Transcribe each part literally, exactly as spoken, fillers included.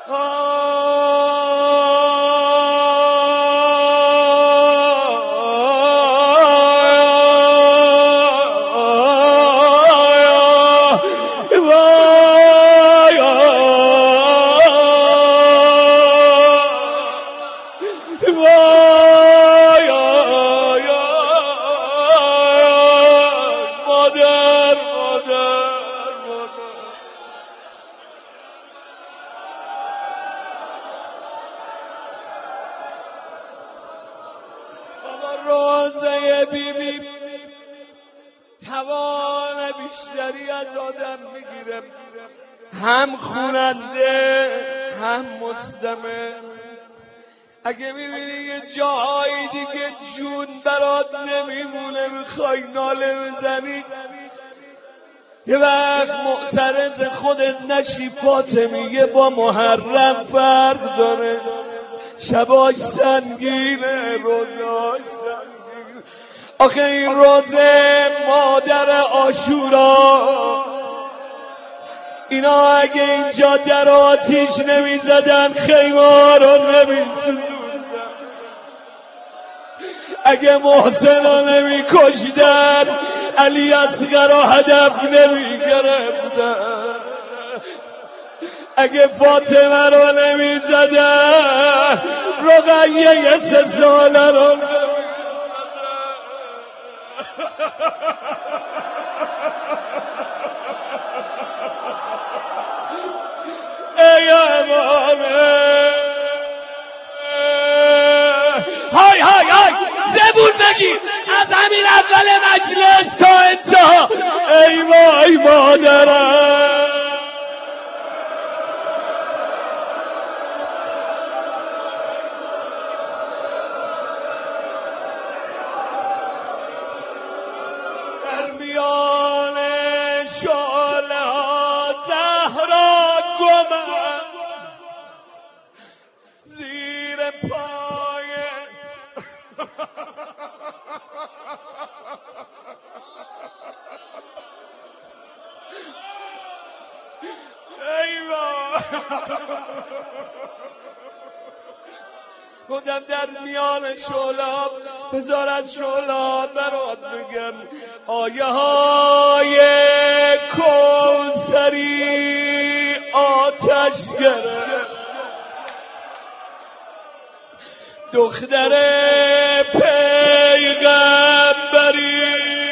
روزه بی بی توان بیشتری از آدم میگیره، هم خوننده هم مستمع. اگه میبینی یه جایی دیگه جون برات نمیمونه میخوای ناله بزنی، یه وقت معترض خودت نشی. فاطمیه با محرم فرق داره، شباش سنگینه، روزاش سنگینه. آخه این روزه مادر عاشوراست. اینا اگه اینجا در آتیش نمیزدن خیمه رو نمیسوزوندن، اگه محسنا نمیکشدن علی اصغر رو هدف نمیگرفتن، اگه فاطمه رو نمیزدن رقیه سه ساله رو نمیگرفتن. ای امامه های های های زبون بگیر از همین اول مجلس تا انتها. ای وای مادرم، در میان شعله ها زهرا گم است، زیر پای ایوان گفتم در میان شعله‌ها بذار از شعله‌ها برات بگم. آیه های کوثری آتش گرفت، دختر پیغمبری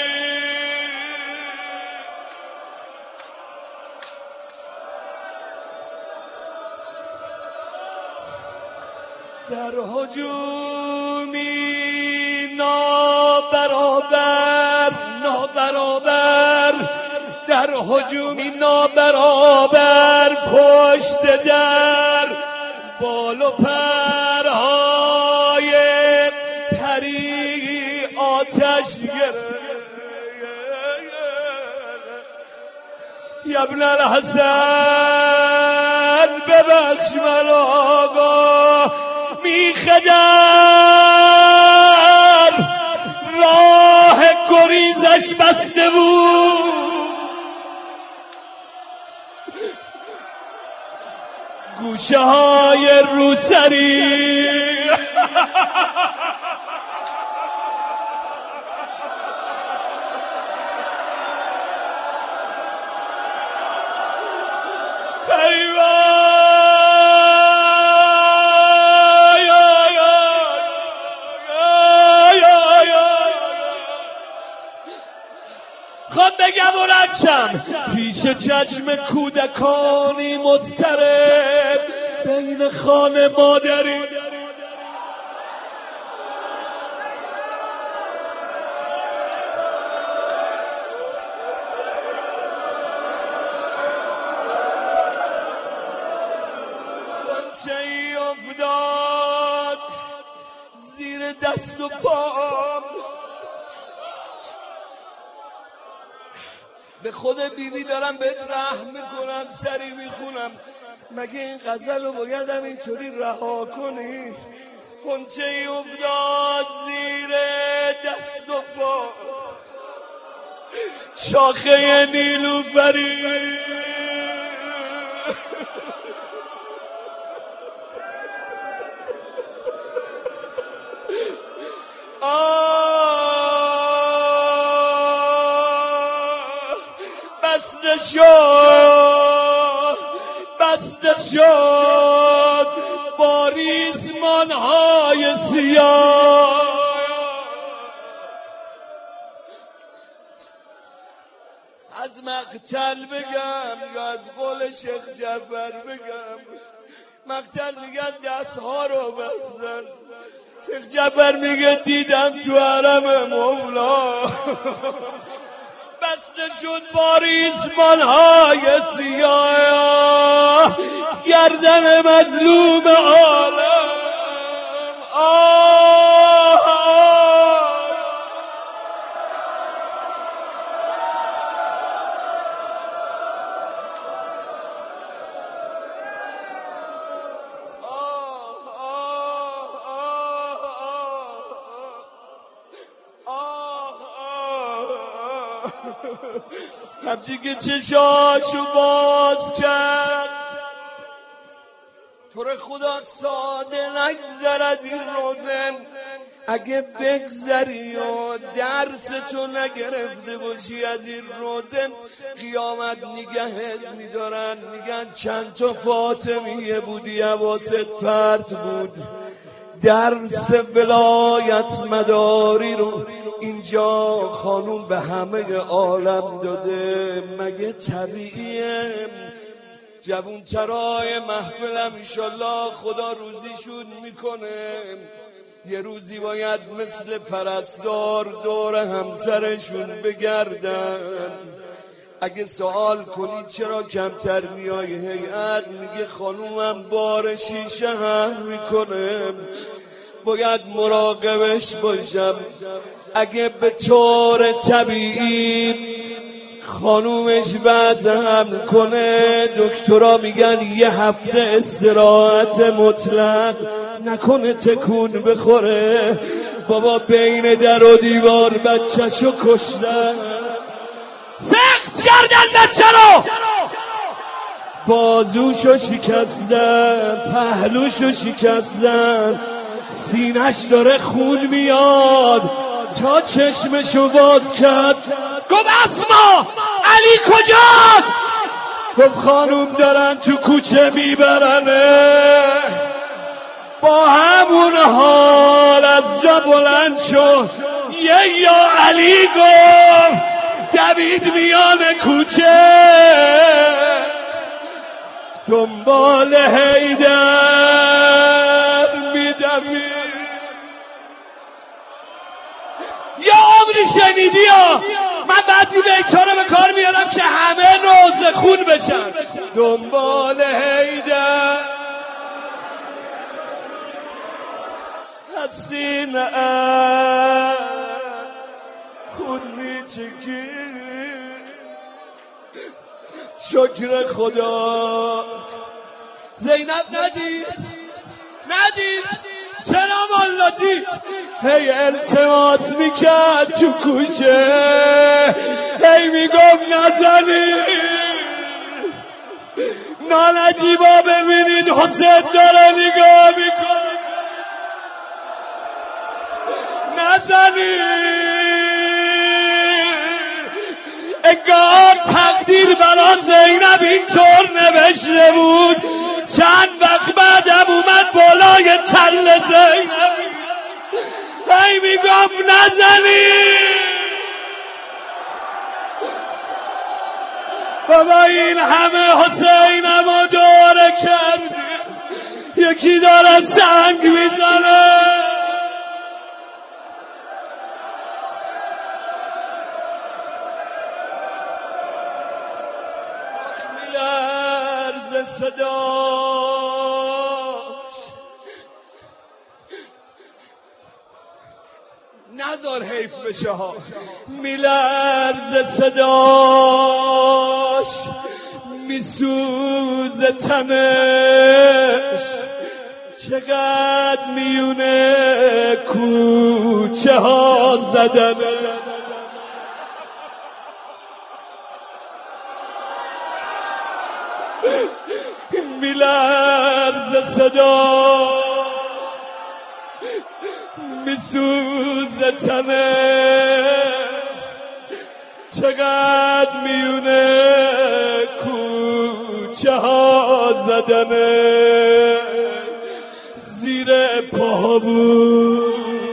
در هجومی نابرابر نابرابر در هجومی نابرابر پشت در بال و پرهای پری آتش گرفت. یا ابن الحسن ببخش من آقا، میخدر راه گریزش بسته بود، گوشه های روسری خود بگم و ردشم پیش چشم کودکانی مضطرب بین خانه مادری. غنچه‌ای افتاد زیر دست و پام، به خود بیبی دارم بهت رحم میکنم، سری میخونم. مگه این غزل رو بایدم اینطوری رها کنی؟ غنچه‌ای افتاد زیر دست و پا، شاخه نیلوفری شد بسته شد با ریسمان‌های سیاه. از مقتل بگم یا از قول شیخ جعفر بگم؟ مقتل میگن دستها رو بستن، شیخ جعفر میگه دیدم تو حرم مولا بسته شد با ریسمان‌های سیاه گردن مظلوم عالم. آه همچی که چشاشو باز کرد تو رو خدا ساده نگذر از این روزن، اگه بگذری و درس تو نگرفته باشی از این روزن قیامت نگهت میدارن، میگن چند تا فاطمیه بودی حواست پرت بود، درس ولایت مداری رو اینجا خانوم به همه عالم داده. مگه طبیعیه جوون ترای محفلم انشالله خدا روزیشون میکنه یه روزی باید مثل پرستار دور همسرشون بگردن؟ اگه سوال کنید چرا کمتر میای هیئت، میگه خانومم بار شیشه هم میکنه باید مراقبش باشم. اگه به طور طبیعی خانومش وضعم کنه دکترها میگن یه هفته استراحت مطلق، نکنه تکون بخوره. بابا بین در و دیوار بچه‌شو کشتن، سخت کردن بچه رو، بازوشو شکستن، پهلوشو شکستن، سینش داره خون میاد تا چشمشو باز کرد گفت اسما علی کجاست؟ گفت خانوم دارن تو کوچه میبرنه. با همون حال از جا بلند شد یه یا علی گفت دوید میان کوچه دنبال حیدر میدوید. یا عمری شنیدی ها من بعضی بیتا رو به کار میارم که همه نوزه خون بشن. دنبال حیدر حسینه خون میچکی شکر خدا. زینب ندید ندید چرا والا دید هی التماس میکرد تو کوچه، هی میگفت نزنید نانجیبا ببینید حسین داره نگاه میکنه نزنید. انگار تقدیر برا زینب اینطور نوشته بود چند وقت بعدم اومد بالای تل زینب هی میگفت نزنید. بابا این همه حسینم رو دوره کرد یکی داره سنگ میزنه. میلرز صداش نذار حیف بشه ها، میلرز صداش میسوزه تنش چقدر میونه کوچه ها زدنه. میلرز صدا میسوزه تنه چقدر میونه ها زدمه زیر پا بود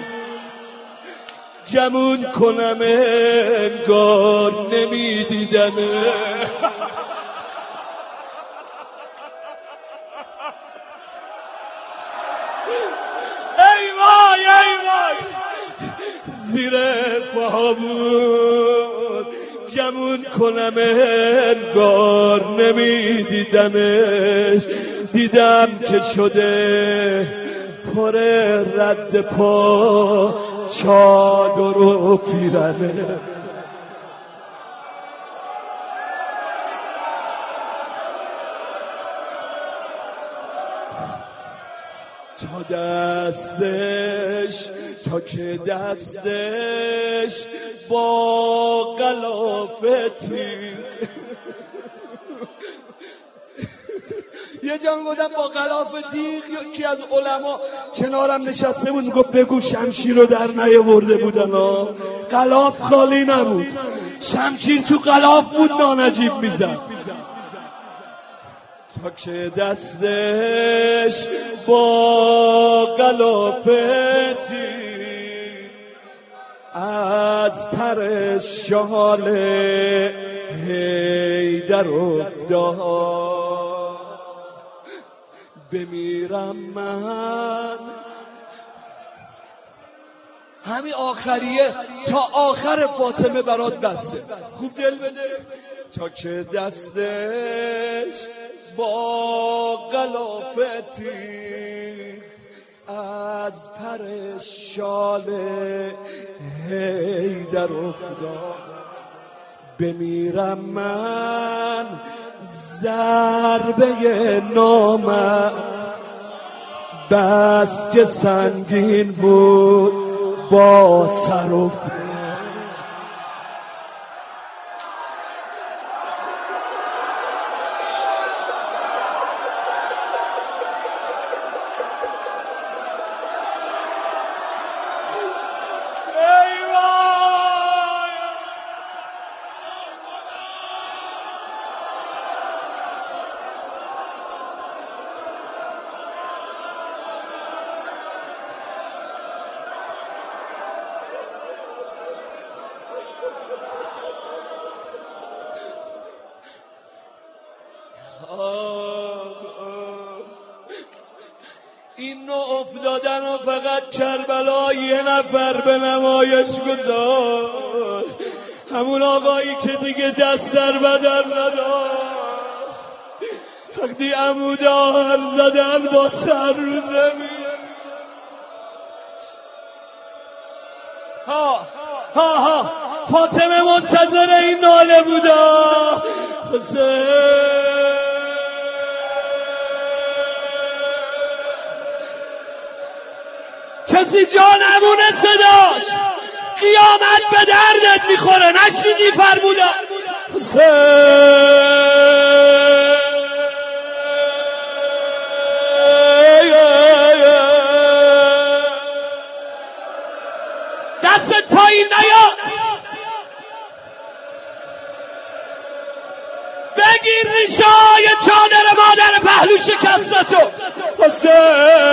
گمون کنم انگار نمیدیدمه ای وای ای وای زیر پا بود گمون کنم انگار نمیدیدمش دیدم که شده پر رد پا چادر و پیرنه تا دستش تا که دستش با قلافتی یه جا میگفتم با غلاف تیغ یکی از علما کنارم نشسته بود گفت بگو شمشیر رو در نیاورده بودن ها غلاف خالی نبود شمشیر تو غلاف بود نانجیب میزد تا که دستش با غلاف تیغ از پر شال حیدر افتاد بمیرم من همین آخریه تا آخر فاطمه برات بسته خوب دل بده تا که دستش با غلافتی از پر شال حیدر افتاد بمیرم من ضربه نامم بس که سنگین بود با سر و این نوع افتادن و فقط کربلا یه نفر به نمایش گذار همون آقایی که دیگه دست در بدن ندار وقتی عمودار زدن با سر رو زمین ها ها ها فاطمه منتظر این ناله بودا حسین کسی جا نمونه صداش قیامت به دردت میخوره نشنیدی فرمودن دستت پایین نیا بگیر ریشای چادر مادر پهلو شکستتو حسین